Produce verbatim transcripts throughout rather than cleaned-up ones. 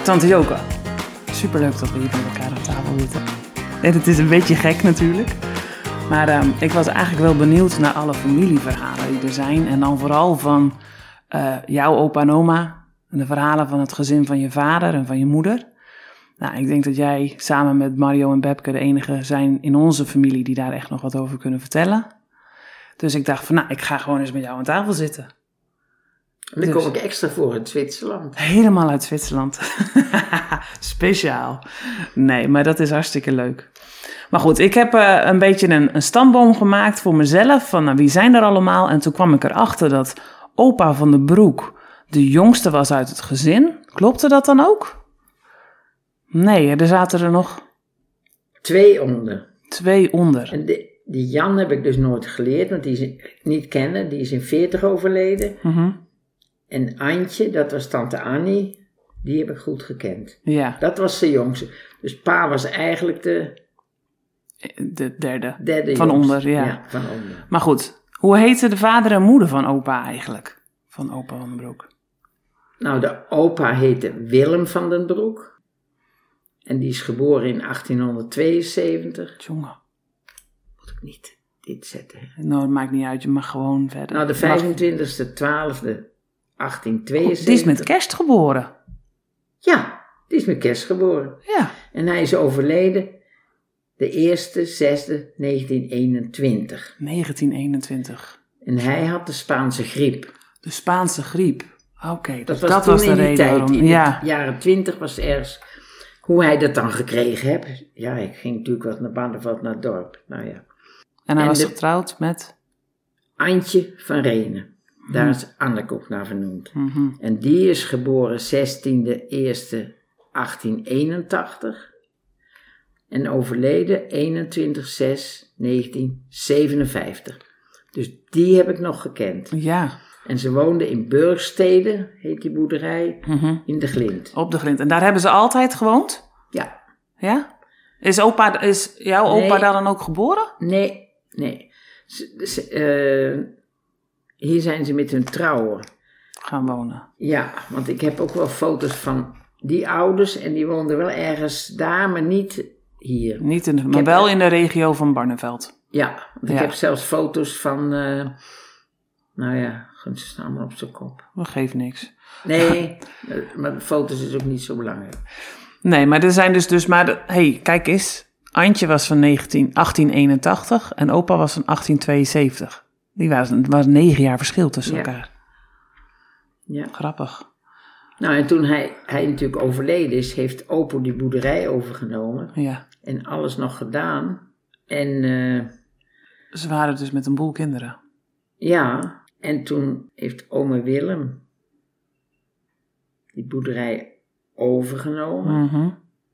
Tante Joke. Superleuk dat we hier met elkaar aan tafel zitten. En het is een beetje gek natuurlijk. Maar um, ik was eigenlijk wel benieuwd naar alle familieverhalen die er zijn. En dan vooral van uh, jouw opa en oma. En de verhalen van het gezin van je vader en van je moeder. Nou, ik denk dat jij samen met Mario en Bebke de enige zijn in onze familie die daar echt nog wat over kunnen vertellen. Dus ik dacht van, nou, ik ga gewoon eens met jou aan tafel zitten. En dan dus kom ik extra voor uit Zwitserland. Helemaal uit Zwitserland. Speciaal. Nee, maar dat is hartstikke leuk. Maar goed, ik heb uh, een beetje een, een stamboom gemaakt voor mezelf. Van nou, wie zijn er allemaal? En toen kwam ik erachter dat opa van den Broek de jongste was uit het gezin. Klopte dat dan ook? Nee, er zaten er nog... Twee onder. Twee onder. En de, die Jan heb ik dus nooit geleerd, want die is niet kennen. Die is in veertig overleden. Mm-hmm. En Antje, dat was tante Annie, die heb ik goed gekend. Ja. Dat was de jongste. Dus pa was eigenlijk de... De derde. Derde van jongste. onder, ja. ja. Van onder. Maar goed, hoe heette de vader en moeder van opa eigenlijk? Van opa van den Broek. Nou, de opa heette Willem van den Broek. En die is geboren in achttienhonderdtweeënzeventig. Jongen. Moet ik niet dit zetten? Nou, het maakt niet uit, je mag gewoon verder. Nou, de vijfentwintigste twaalfde achttientweeënzeventig. Oh, die is met kerst geboren. Ja, die is met kerst geboren. Ja. En hij is overleden de eerste zesde negentien eenentwintig. negentien eenentwintig. En hij had de Spaanse griep. De Spaanse griep. Oké, okay, dat dus was dat was de in die reden tijd. waarom. In ja. de jaren twintig was ergens. Hoe hij dat dan gekregen heeft. Ja, ik ging natuurlijk wat naar Barneveld, naar het dorp. Nou ja. En hij en was de, getrouwd met? Antje van Renen. Daar hmm. is Anneke ook naar vernoemd. Mm-hmm. En die is geboren zestiende eerste achttienhonderdeenentachtig. En overleden eenentwintig zes negentien zevenenvijftig. Dus die heb ik nog gekend. Ja. En ze woonde in Burgstede, heet die boerderij, mm-hmm. in de Glint. Op de Glint. En daar hebben ze altijd gewoond? Ja. Ja? Is, opa, is jouw opa nee, daar dan ook geboren? Nee, nee. Ze, ze, uh, hier zijn ze met hun trouwen. Gaan wonen. Ja, want ik heb ook wel foto's van die ouders en die woonden wel ergens daar, maar niet hier. Niet in de, maar wel er, in de regio van Barneveld. Ja, want ja. ik heb zelfs foto's van, uh, nou ja, ze staan allemaal op zijn kop. Dat geeft niks. Nee, maar de foto's is ook niet zo belangrijk. Nee, maar er zijn dus, dus maar, hé, hey, kijk eens. Antje was van negentien, achttien eenentachtig en opa was van achttien tweeënzeventig. Die was, er was negen jaar verschil tussen ja. elkaar. Ja. Grappig. Nou, en toen hij, hij natuurlijk overleden is, heeft opa die boerderij overgenomen. Ja. En alles nog gedaan. En... Uh, ze waren dus met een boel kinderen. Ja, en toen heeft oma Willem die boerderij overgenomen. Mm-hmm.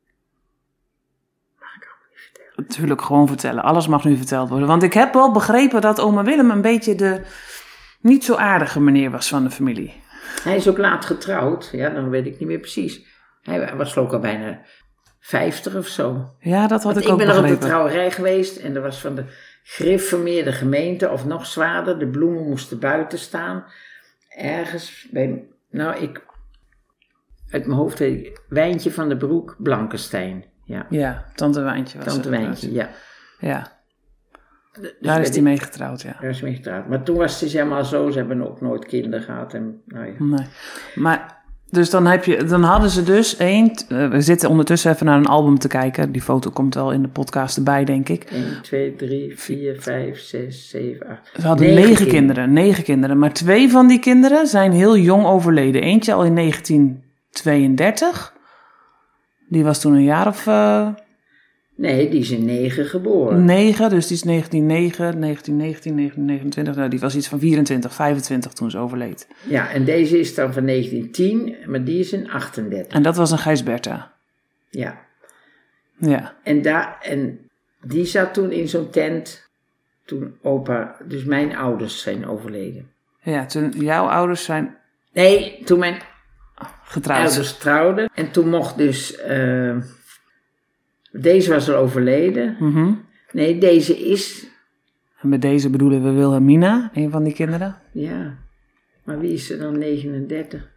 Mag ik allemaal niet vertellen? Natuurlijk, gewoon vertellen. Alles mag nu verteld worden. Want ik heb wel begrepen dat oma Willem een beetje de niet zo aardige meneer was van de familie. Hij is ook laat getrouwd. Ja, dan weet ik niet meer precies. Hij was ook al bijna vijftig of zo. Ja, dat had Want ik ook begrepen. Ik ben begrepen. er op de trouwerij geweest en er was van de gereformeerde gemeente, of nog zwaarder, de bloemen moesten buiten staan. Ergens bij, nou ik, uit mijn hoofd weet ik, Wijntje van den Broek, Blankenstein. Ja, ja tante Wijntje was Tante Wijntje, ja. Ja. Dus daar is hij mee getrouwd, ja. Daar is hij mee getrouwd. Maar toen was hij zeg maar zo, ze hebben ook nooit kinderen gehad. En, nou ja. Nee. Maar, dus dan, heb je, dan hadden ze dus één, uh, we zitten ondertussen even naar een album te kijken. Die foto komt wel in de podcast erbij, denk ik. één, twee, drie, vier, vijf, zes, zeven, acht. Ze hadden negen, negen kinderen. kinderen, negen kinderen. Maar twee van die kinderen zijn heel jong overleden. Eentje al in negentien tweeëndertig. Die was toen een jaar of... Uh, Nee, die is in negen geboren. negen, dus die is negentien negen, negentien negentien, negentien negenentwintig. Nou, die was iets van vierentwintig, vijfentwintig toen ze overleed. Ja, en deze is dan van negentien tien, maar die is in achtendertig. En dat was een Gijsberta. Ja. Ja. En, daar, en die zat toen in zo'n tent, toen opa, dus mijn ouders zijn overleden. Ja, toen jouw ouders zijn... Nee, toen mijn getrouwd. ouders trouwden. En toen mocht dus... Uh, Deze was al overleden. Mm-hmm. Nee, deze is... En met deze bedoelen we Wilhelmina, een van die kinderen. Ja, maar wie is er dan negenendertig?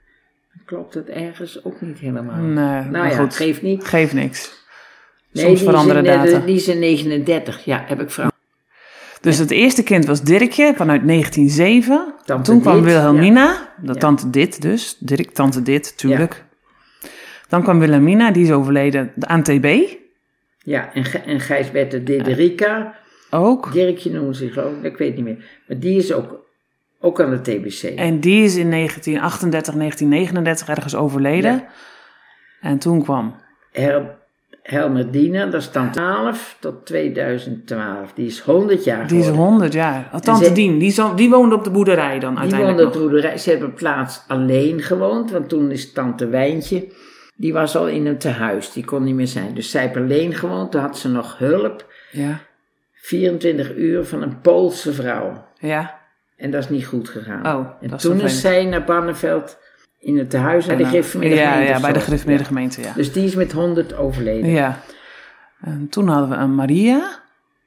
klopt het ergens ook niet helemaal. Nee, nou maar ja, goed. geeft niet. Geeft niks. Nee, Soms die veranderen is in, data. eh, Die is in negenendertig, ja, heb ik veranderd. Dus het eerste kind was Dirkje vanuit negentien zeven. Tante Toen kwam Dit, Wilhelmina, de Ja. tante Dit dus. Dirk, tante Dit, tuurlijk. Dan kwam Wilhelmina, die is overleden aan T B. Ja, en, Ge- en Gijsbert Diderica, Ook. Dirkje noemen ze geloof ik, ik weet niet meer. Maar die is ook, ook aan de T B C. En die is in negentien achtendertig, negentien negenendertig ergens overleden. Ja. En toen kwam... Her, Helmer Diener, dat is tante twaalf tot tweeduizend twaalf. Die is honderd jaar Die is geworden. honderd jaar. Oh, tante ze- Dien, die, zo, die woonde op de boerderij dan Die uiteindelijk woonde op nog. de boerderij. Ze hebben plaats alleen gewoond, want toen is tante Wijntje, die was al in een tehuis, die kon niet meer zijn. Dus zij heeft alleen gewoond, toen had ze nog hulp, Ja, vierentwintig uur van een Poolse vrouw. ja. En dat is niet goed gegaan. Oh, en dat is toen is vervelend. zij naar Barneveld in het tehuis bij de En, eh, Griffemeerde Ja, gemeente. ja, of bij de zo. Griffemeerde Ja. gemeente, ja. Dus die is met honderd overleden. Ja. En toen hadden we een Maria.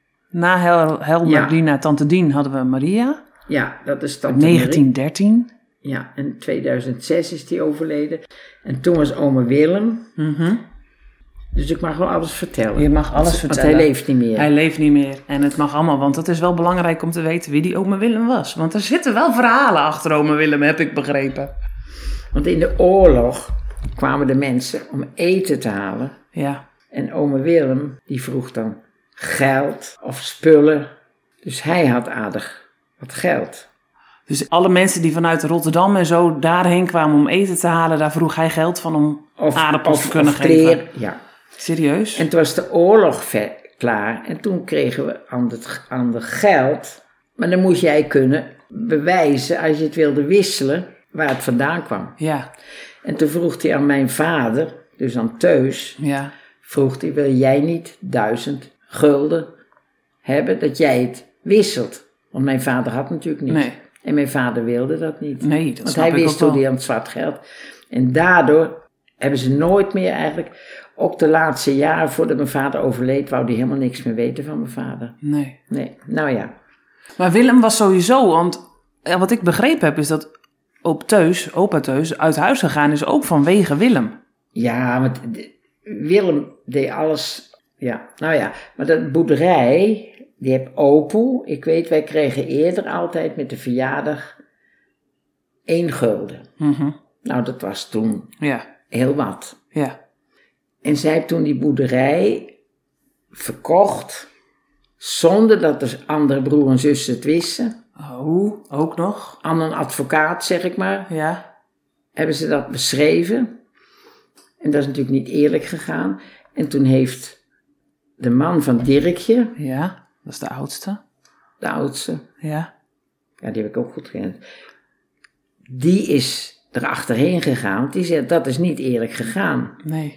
Na Hel Helmerdina, tante Dien, hadden we een Maria. Ja, dat is Uit tante Marie. negentien dertien. Ja, in tweeduizend zes is die overleden. En toen was oma Willem. Mhm. Dus ik mag wel alles vertellen. Je mag alles Want- vertellen. Want hij leeft niet meer. Hij leeft niet meer en het mag allemaal, want het is wel belangrijk om te weten wie die oma Willem was. Want er zitten wel verhalen achter oma Willem, heb ik begrepen. Want in de oorlog kwamen de mensen om eten te halen. Ja, En oma Willem, die vroeg dan geld of spullen. Dus hij had aardig wat geld. dus alle mensen die vanuit Rotterdam en zo daarheen kwamen om eten te halen, daar vroeg hij geld van om Of, aardappels of, te kunnen of geven. kleren, ja. Serieus? En toen was de oorlog ver- klaar. En toen kregen we aan het, aan het geld. Maar dan moest jij kunnen bewijzen, als je het wilde wisselen, waar het vandaan kwam. Ja, En toen vroeg hij aan mijn vader, dus aan Teus, ja, vroeg hij, wil jij niet duizend gulden hebben, dat jij het wisselt? Want mijn vader had natuurlijk niet. Nee. En mijn vader wilde dat niet. nee, dat Want snap hij ik wist ook hoe wel. hij aan het zwart geld. En daardoor hebben ze nooit meer eigenlijk, ook de laatste jaren voordat mijn vader overleed, wou hij helemaal niks meer weten van mijn vader. Nee. Nee, nou ja. Maar Willem was sowieso, want ja, wat ik begrepen heb is dat op Teus, opa Teus, uit huis gegaan is ook vanwege Willem. Ja, want de- Willem deed alles, ja, nou ja. Maar dat boerderij, die heb Opoe. Ik weet, wij kregen eerder altijd met de verjaardag één gulden. Mhm. Nou, dat was toen Ja, heel wat. ja. En zij heeft toen die boerderij verkocht, zonder dat de andere broer en zussen het wisten. Oh, ook nog? Aan een advocaat, zeg ik maar, Ja. hebben ze dat beschreven. En dat is natuurlijk niet eerlijk gegaan. En toen heeft de man van Dirkje, Ja, dat is de oudste. de oudste, Ja. ja, die heb ik ook goed gekend, die is erachterheen gegaan. Want die zei, dat is niet eerlijk gegaan. Nee.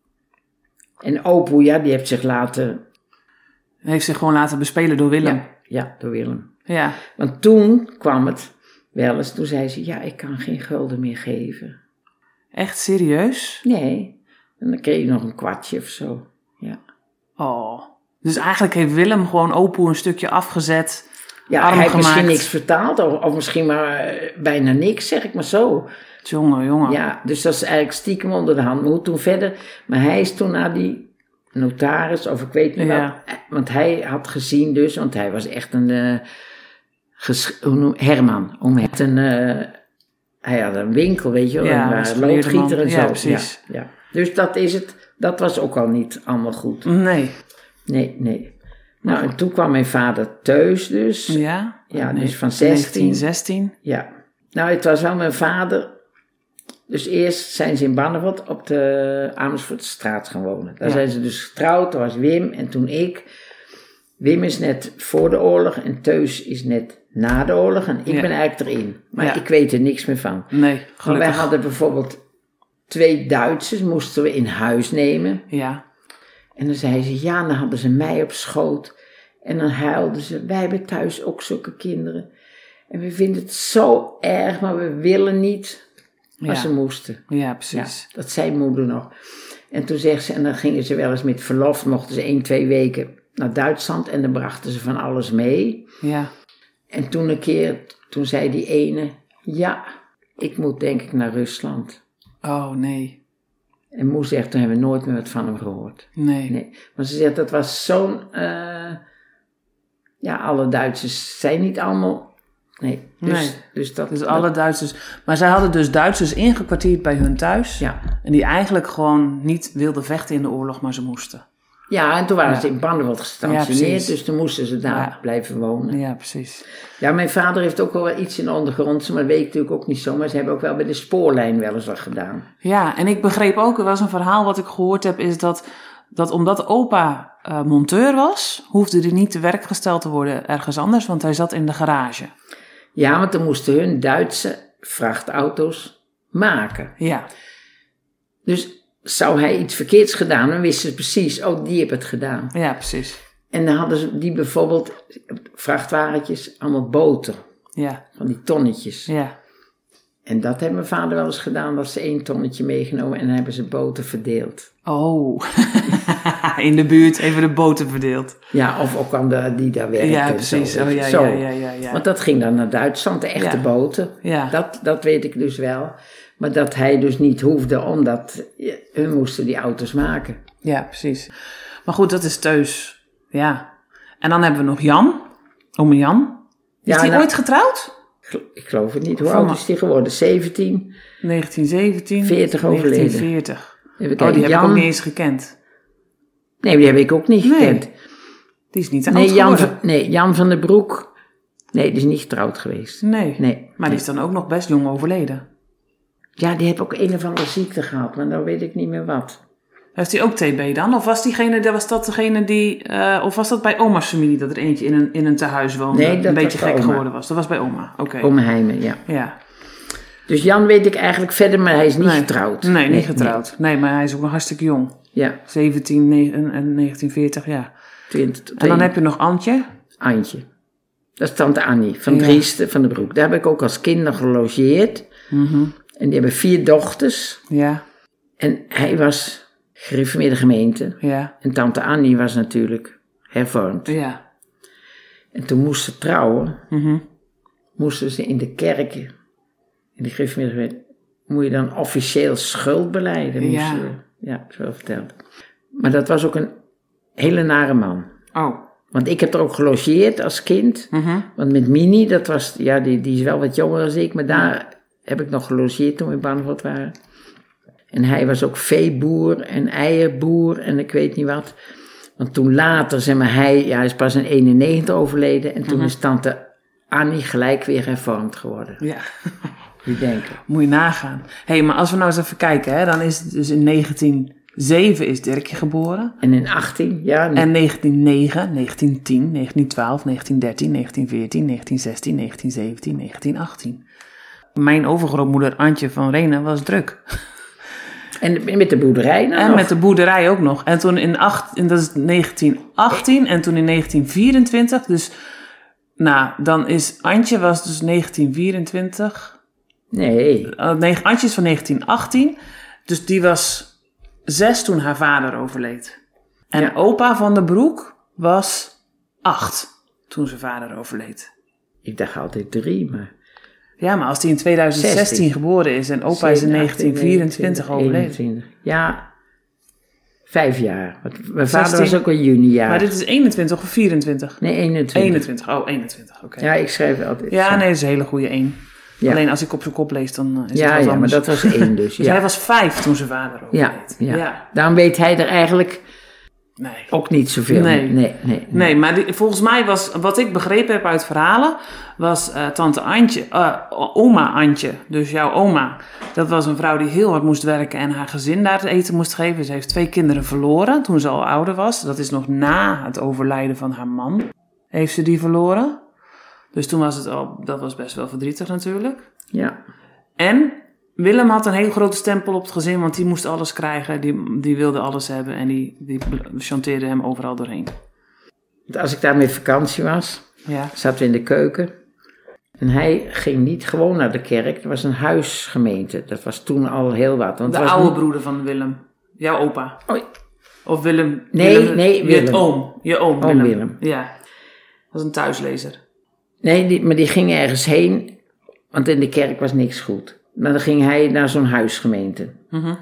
En Opoe, ja, die heeft zich laten, Hij heeft zich gewoon laten bespelen door Willem. ja, ja, door Willem. Ja. Want toen kwam het wel eens, toen zei ze, ja, ik kan geen gulden meer geven. Echt serieus? Nee, en dan kreeg je nog een kwartje of zo, ja. Oh. Dus eigenlijk heeft Willem gewoon Opoe een stukje afgezet. Ja, arm hij heeft misschien gemaakt. niks vertaald, of, of misschien maar eh, bijna niks, zeg ik maar zo. Jongen, jongen. Ja, dus dat is eigenlijk stiekem onder de hand. Maar hoe toen verder, maar hij is toen naar die notaris, of ik weet niet Ja. wat, want hij had gezien dus, want hij was echt een, eh, ges- hoe noem, Herman, om het een, eh, hij had een winkel, weet je wel, Ja, een was uh, een geleerde loodgieter man. en Ja, zo. precies. Ja, ja. Dus dat is het, dat was ook al niet allemaal goed. Nee. Nee, nee. Nou, en toen kwam mijn vader thuis dus. Ja? Ja, Nee. dus van zestien. negentien zestien. Ja. Nou, het was wel mijn vader. Dus eerst zijn ze in Barneveld op de Amersfoortstraat gaan wonen. Daar Ja. zijn ze dus getrouwd, dat was Wim en toen ik. Wim is net voor de oorlog en Teus is net na de oorlog. En ik Ja. ben eigenlijk erin. Maar Ja. ik weet er niks meer van. Nee, Maar wij gelukkig. hadden bijvoorbeeld twee Duitsers, moesten we in huis nemen. Ja. En dan zei ze, ja, dan hadden ze mij op schoot. En dan huilden ze, wij hebben thuis ook zulke kinderen. En we vinden het zo erg, maar we willen niet als Ja. ze moesten. Ja, Ja, precies. dat zei moeder nog. En toen zegt ze, en dan gingen ze wel eens met verlof, mochten ze één, twee weken naar Duitsland. En dan brachten ze van alles mee. Ja. En toen een keer, toen zei die ene, ja, ik moet denk ik naar Rusland. Oh, nee. En moe zegt, toen hebben we nooit meer wat van hem gehoord. Nee. nee. Maar ze zegt, dat was zo'n... Uh, ja, alle Duitsers zijn niet allemaal... Nee. Dus, nee. dus, dat, dus alle dat, Duitsers... Maar zij hadden dus Duitsers ingekwartierd bij hun thuis. Ja. En die eigenlijk gewoon niet wilden vechten in de oorlog, maar ze moesten. Ja, en toen waren ja. ze in Barneveld gestationeerd, ja, dus toen moesten ze daar ja. blijven wonen. Ja, precies. Ja, mijn vader heeft ook wel iets in de ondergrondse, maar dat weet ik natuurlijk ook niet zo. Maar ze hebben ook wel bij de spoorlijn wel eens wat gedaan. Ja, en ik begreep ook, er was een verhaal wat ik gehoord heb, is dat, dat omdat opa uh, monteur was, hoefde hij niet te werk gesteld te worden ergens anders, want hij zat in de garage. Ja, want dan moesten hun Duitse vrachtauto's maken. Ja. Dus... zou hij iets verkeerds gedaan, dan wisten ze precies, oh, die heeft het gedaan. Ja, precies. En dan hadden ze die bijvoorbeeld, vrachtwagentjes, allemaal boter. Ja. Van die tonnetjes. Ja. En dat heeft mijn vader wel eens gedaan, dat ze één tonnetje meegenomen en dan hebben ze boter verdeeld. Oh, in de buurt even de boter verdeeld. Ja, of ook aan de die daar werken. Ja, precies. Zo. Oh, ja, zo. Ja, ja, ja, ja. Want dat ging dan naar Duitsland, de echte ja. boter. Ja. Dat, dat weet ik dus wel. Maar dat hij dus niet hoefde, omdat hun moesten die auto's maken. Ja, precies. Maar goed, dat is Teus. Ja. En dan hebben we nog Jan. Ome Jan. Is ja, die nou, ooit getrouwd? Ik geloof het niet. Hoe oud is die geworden? zeventien? negentien zeventien. veertig overleden. negentien veertig. Even oh, die Jan... heb ik ook niet eens gekend. Nee, die heb ik ook niet nee. gekend. Die is niet te nee, oud Jan geworden. van, nee, Jan van den Broek. Nee, die is niet getrouwd geweest. Nee. nee. Maar die is dan ook nog best jong overleden. Ja, die heeft ook een of andere ziekte gehad, maar nou weet ik niet meer wat. Heeft hij ook T B dan? Of was, diegene, was dat degene die... Uh, of was dat bij oma's familie dat er eentje in een, in een tehuis woonde? Nee, dat een beetje was gek oma. geworden was. Dat was bij oma, oké. Okay. Oma Heimen, ja. Ja. Dus Jan weet ik eigenlijk verder, maar hij is niet nee. getrouwd. Nee, niet nee, getrouwd. Nee. nee, maar hij is ook nog hartstikke jong. Ja. zeventien en negentien veertig, ja. twintig, en dan heb je nog Antje. Antje. Dat is tante Annie van ja. Driesten van den Broek. Daar heb ik ook als kind nog gelogeerd. Mm-hmm. En die hebben vier dochters. Ja. En hij was gereformeerde gemeente. Ja. En tante Annie was natuurlijk hervormd. Ja. En toen moest ze trouwen. Mm-hmm. Moesten ze in de kerk, in de gereformeerde gemeente, moet je dan officieel schuld beleiden. Ja. Je, ja, zo verteld. Maar dat was ook een hele nare man. Oh. Want ik heb er ook gelogeerd als kind. Mm-hmm. Want met Mini, dat was, ja, die, die is wel wat jonger dan ik, maar daar heb ik nog gelogeerd toen we in Barneveld waren. En hij was ook veeboer en eierboer en ik weet niet wat. Want toen later, zeg maar, hij, ja, hij is pas in eenennegentig overleden. En toen mm-hmm. is tante Annie gelijk weer hervormd geworden. Ja. Wie denken? Moet je nagaan. Hé, hey, maar als we nou eens even kijken, hè, dan is het dus in negentien zeven is Dirkje geboren. En in achttien, ja. Nee. En negentien negen, negentien tien, negentien twaalf, negentien dertien, negentien veertien, negentien zestien, negentien zeventien, negentien achttien. Mijn overgrootmoeder Antje van Renen was druk. En met de boerderij nou En nog. met de boerderij ook nog. En toen in, acht, en dat is negentien achttien en toen in negentien vierentwintig. Dus, nou, dan is Antje was dus negentien vierentwintig. Nee. Uh, nee, Antje is van negentien achttien. Dus die was zes toen haar vader overleed. En Ja. opa van den Broek was acht toen zijn vader overleed. Ik dacht altijd drie, maar... Ja, maar als die in tweeduizend zestien zestien geboren is en opa is in negentien vierentwintig overleden. eenentwintig. Ja, vijf jaar. Want mijn vader zestien. was ook een junijaar. Maar dit is eenentwintig of vierentwintig? Nee, eenentwintig. eenentwintig, oh eenentwintig, oké. Okay. Ja, ik schrijf altijd. Ja, zo. nee, dat is een hele goede één. Ja. Alleen als ik op zijn kop lees, dan uh, is Ja, het wat ja, maar anders. dat was één dus. Dus ja. hij was vijf toen zijn vader ja, overleed. ja. ja. Daarom weet hij er eigenlijk Nee. ook niet zoveel. Nee. Nee, nee, nee. Nee, maar die, volgens mij was, wat ik begrepen heb uit verhalen, was uh, tante Antje, uh, oma Antje, dus jouw oma. Dat was een vrouw die heel hard moest werken en haar gezin daar te eten moest geven. Ze heeft twee kinderen verloren toen ze al ouder was. Dat is nog na het overlijden van haar man, heeft ze die verloren. Dus toen was het al, dat was best wel verdrietig natuurlijk. Ja. En Willem had een hele grote stempel op het gezin, want die moest alles krijgen. Die, die wilde alles hebben en die, die chanteerde hem overal doorheen. Als ik daar met vakantie was, Ja. zaten we in de keuken. En hij ging niet gewoon naar de kerk. Het was een huisgemeente. Dat was toen al heel wat. Want De het was oude niet... broeder van Willem. Jouw opa. Oei. Of Willem. Nee, Willem, nee, Je Willem. oom. Je oom, Oom Willem. Willem. Ja. Dat was een thuislezer. Nee, die, maar die ging ergens heen. Want in de kerk was niks goed. Maar dan ging hij naar zo'n huisgemeente. Mm-hmm.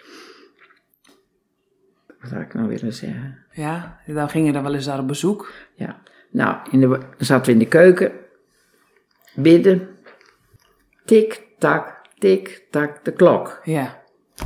Wat zou ik nou willen zeggen? Ja, dan ging je dan wel eens daar op bezoek. Ja, nou, in de, dan zaten we in de keuken. Bidden. Tik, tak, tik, tak, de klok. Ja.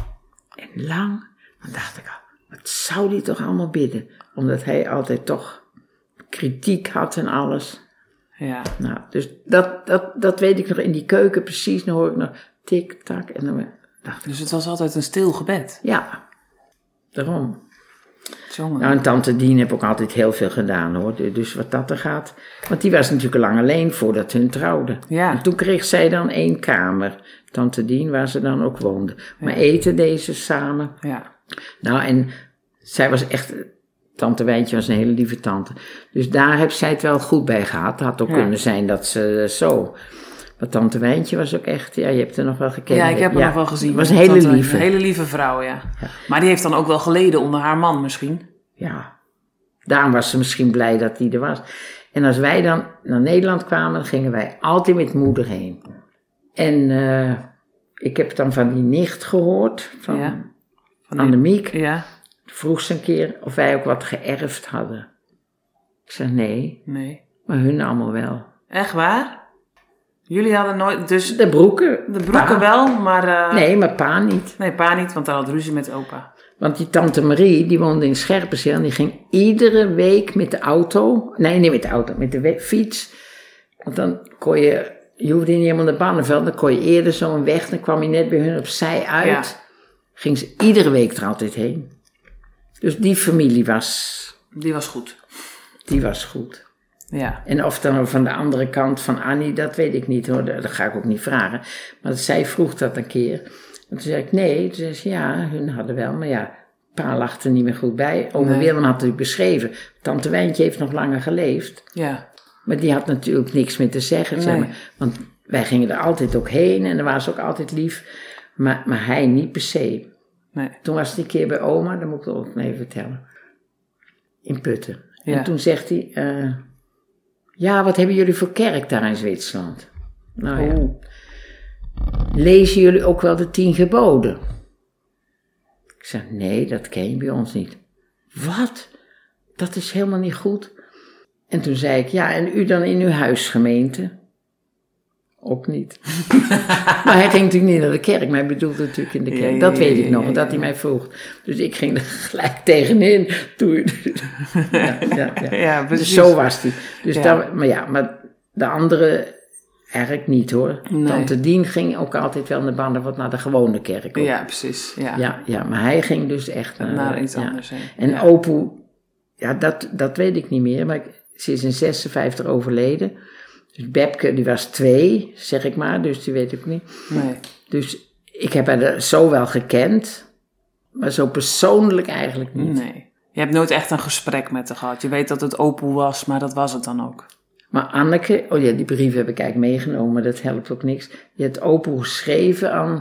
En lang, dan dacht ik al, wat zou die toch allemaal bidden? Omdat hij altijd toch kritiek had en alles. Ja. Nou, dus dat, dat, dat weet ik nog in die keuken precies. Dan hoor ik nog tik, tak. En dan dacht ik, Dus het was altijd een stil gebed. ja, daarom. Jongen. Nou, en tante Dien heb ook altijd heel veel gedaan hoor. Dus wat dat er gaat. Want die was natuurlijk lang alleen voordat hun trouwden. Ja. En toen kreeg zij dan één kamer. Tante Dien, waar ze dan ook woonde. Maar eten deden ze samen. Ja. Nou, en zij was echt... Tante Wijntje was een hele lieve tante. Dus daar heb zij het wel goed bij gehad. Het had ook Ja. kunnen zijn dat ze zo... Maar tante Wijntje was ook echt... Ja, je hebt haar nog wel gekend. Ja, ik heb haar nog wel gezien. Was een hele Tante- lieve. Een hele lieve vrouw, ja. ja. Maar die heeft dan ook wel geleden onder haar man misschien. Ja, daarom was ze misschien blij dat die er was. En als wij dan naar Nederland kwamen, dan gingen wij altijd met moeder heen. En uh, ik heb dan van die nicht gehoord, van, Ja. Van Annemiek. Ja. Vroeg ze een keer of wij ook wat geërfd hadden. Ik zei nee, Nee. maar hun allemaal wel. Echt waar? Jullie hadden nooit... Dus De broeken. de broeken pa. wel, maar... Uh, Nee, maar pa niet. Nee, pa niet, want hij had ruzie met opa. Want die tante Marie, die woonde in Scherpenzeel en die ging iedere week met de auto, nee, niet met de auto, met de we- fiets. Want dan kon je, je hoefde niet helemaal naar Barneveld, dan kon je eerder zo'n weg, dan kwam je net bij hun opzij uit. Ja. Ging ze iedere week er altijd heen. Dus die familie was, Die was goed. die was goed. Ja. En of dan van de andere kant van Annie, dat weet ik niet hoor, dat ga ik ook niet vragen. Maar zij vroeg dat een keer. En toen zei ik nee, toen zei ze ja, hun hadden wel, maar ja, pa lag er niet meer goed bij. Ome Nee. Willem had natuurlijk beschreven, tante Wijntje heeft nog langer geleefd. Ja. Maar die had natuurlijk niks meer te zeggen, zeg Nee. maar. Want wij gingen er altijd ook heen en dan waren ze ook altijd lief. Maar, maar hij niet per se. Nee. Toen was hij een keer bij oma, dat moet ik ook nog even vertellen. In Putten. Ja. En toen zegt hij, uh, ja, wat hebben jullie voor kerk daar in Zwitserland? Nou ja. Oeh. Lezen jullie ook wel de tien geboden? Ik zeg, nee, dat ken je bij ons niet. Wat? Dat is helemaal niet goed. En toen zei ik, ja, en u dan in uw huisgemeente? Ook niet. Maar hij ging natuurlijk niet naar de kerk, maar hij bedoelde natuurlijk in de kerk. Ja, ja, dat weet ja, ik nog, ja, ja, dat ja. hij mij vroeg. Dus ik ging er gelijk tegenin. Toen, ja, ja, ja. Ja, Dus precies. zo was hij. Dus Ja. daar, maar ja, maar de andere eigenlijk niet hoor. Nee. Tante Dien ging ook altijd wel naar Barneveld, naar de gewone kerk. Ook. Ja, precies. Ja. Ja, ja, maar hij ging dus echt naar, Naar iets ja. anders. Hè. En ja. Opoe, ja, dat, dat weet ik niet meer, maar ik, ze is in zesenvijftig overleden. Dus Bebke, die was twee, zeg ik maar, dus die weet ik niet. Nee. Dus ik heb haar zo wel gekend, maar zo persoonlijk eigenlijk niet. Nee. Je hebt nooit echt een gesprek met haar gehad. Je weet dat het Opoe was, maar dat was het dan ook. Maar Anneke, oh ja, die brief heb ik eigenlijk meegenomen, maar dat helpt ook niks. Die had Opoe geschreven aan,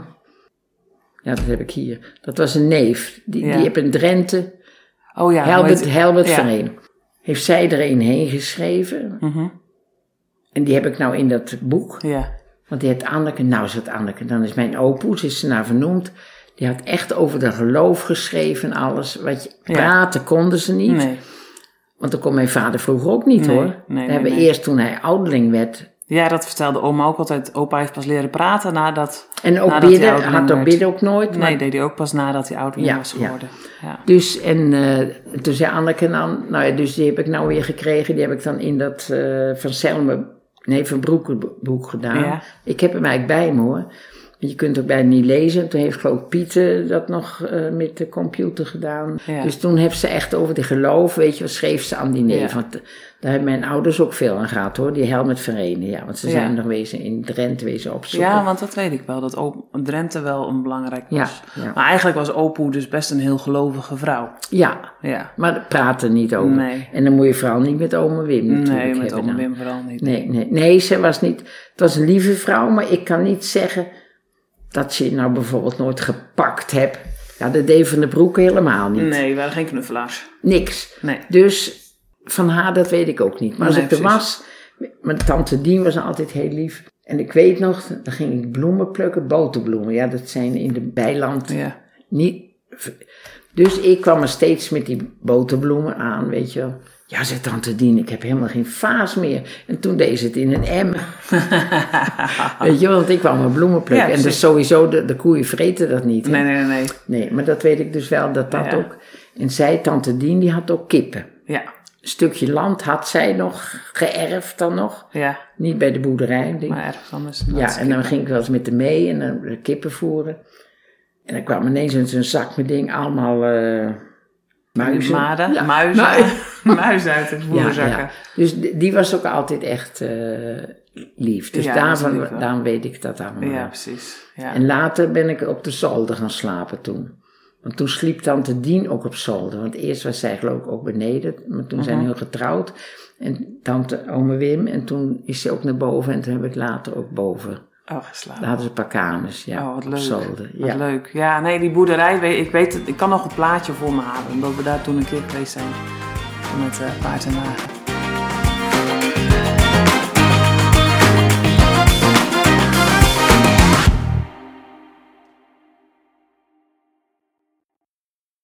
ja, dat heb ik hier. Dat was een neef, die, Ja. die heb in Drenthe, Oh ja. Helbert, weet- Helbert ja. Vereen. Heeft zij er een heen geschreven. Mhm. En die heb ik nou in dat boek. Ja. Want die heet Anneke. Nou, zegt Anneke, dan is mijn opoe, ze is er naar vernoemd. Die had echt over de geloof geschreven en alles. Wat je, Ja. praten konden ze niet. Nee. Want dat kon mijn vader vroeger ook niet Nee, hoor. nee, We nee, hebben nee. eerst toen hij ouderling werd. Ja, dat vertelde oma ook altijd. Opa heeft pas leren praten nadat... En ook nadat hij bidden, ouderling had ook werd. bidden ook nooit. maar- Nee, deed hij ook pas nadat hij ouderling Ja, was ja. geworden. Ja. Dus, en uh, toen zei Anneke dan, nou ja, dus die heb ik nou weer gekregen. Die heb ik dan in dat uh, Van Selme, nee, Van Broeke boek gedaan. Ja. Ik heb hem eigenlijk bij me hoor. Je kunt ook bijna niet lezen. Toen heeft geloof ik Pieter dat nog uh, met de computer gedaan. Ja. Dus toen heeft ze echt over de geloof, weet je wat, schreef ze aan die neef. Ja. Want uh, daar hebben mijn ouders ook veel aan gehad hoor. Die Helmet Verenen, ja. Want ze Ja. zijn nog wezen in Drenthe wezen opzoeken. Ja, want dat weet ik wel. Dat O- Drenthe wel een belangrijk was. Ja, ja. Maar eigenlijk was Opoe dus best een heel gelovige vrouw. Ja, Ja. maar daar praten niet over. Nee. En dan moet je vooral niet met ome Wim natuurlijk Nee, met hebben oma dan. Wim vooral niet. Nee, nee, nee, ze was niet... Het was een lieve vrouw, maar ik kan niet zeggen dat ze nou bijvoorbeeld nooit gepakt heb. Ja, dat deed Van de Broek helemaal niet. Nee, we waren geen knuffelaars. Niks. Nee. Dus van haar, dat weet ik ook niet. Maar als Nee, ik er precies. was... Mijn tante Dien was altijd heel lief. En ik weet nog, dan ging ik bloemen plukken, boterbloemen. Ja, dat zijn in de bijland Ja. niet... Dus ik kwam er steeds met die boterbloemen aan, weet je wel. Ja, zei tante Dien, ik heb helemaal geen vaas meer. En toen deed ze het in een emmer. Weet je wel, want ik kwam maar bloemen plukken. Ja, en dus sowieso, de, de koeien vreten dat niet. Hè? Nee, nee, nee, nee. Nee, maar dat weet ik dus wel, dat dat Ja. ook... En zij, tante Dien, die had ook kippen. Ja, Een stukje land had zij nog geërfd dan nog. ja. Niet bij de boerderij. Denk. Maar ergens anders. Ja, en dan ging ik wel eens met haar mee en dan de kippen voeren. En dan kwam ineens in zo'n zak met ding allemaal uh, muizen. Maden, Ja, muizen. mui- Muizen uit het boerenzakken. Ja, ja. Dus die, die was ook altijd echt uh, lief. Dus Ja, dat is daarvan, lief, hè? daarom weet ik dat allemaal. Ja, precies. Ja. En later ben ik op de zolder gaan slapen toen. Want toen sliep tante Dien ook op zolder. Want eerst was zij geloof ik ook beneden. Maar toen zijn Mhm. we getrouwd. En tante ome Wim. En toen is ze ook naar boven. En toen heb ik later ook boven. Oh, geslapen. Daar hadden ze een paar kamers. Ja, Oh, wat op leuk. zolder. Wat Ja. leuk. Ja, nee, die boerderij, weet- ik weet het, ik kan nog het plaatje voor me halen. Omdat we daar toen een keer geweest zijn. Met uh, paard en wagen.